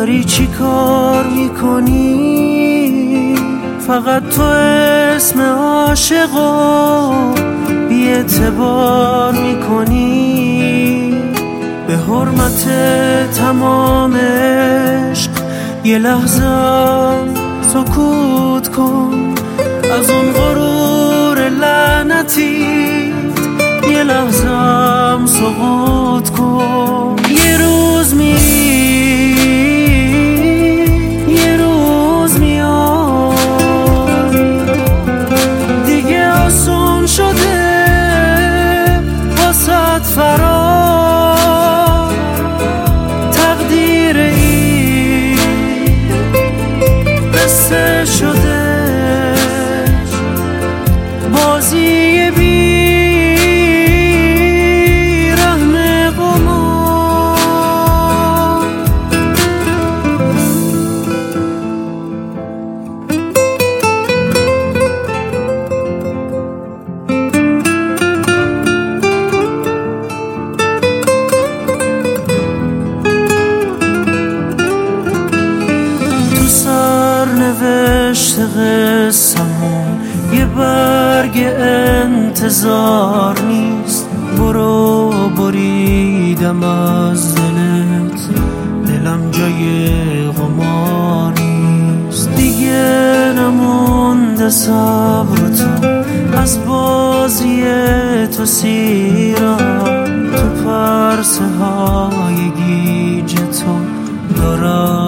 داری چی کار میکنی؟ فقط تو اسم عاشقو بی اعتبار میکنی. به حرمت تمام عشق یه لحظه سکوت کن. از اون غرور لعنتی یه لحظه سقوط کن. یه روز یه روز میاد دیگه آسون شده واسه فرار. تقدیر این قصه شده بازی بی رحم قمار. تو سرنوشت قصه‌مون یه برگ انتظار نیست. برو بریدم از دلت، دلم جای قمار نیست. دیگه نمونده صبر تو از بازی تو سیرم. تو پرسه های گیج تو دارم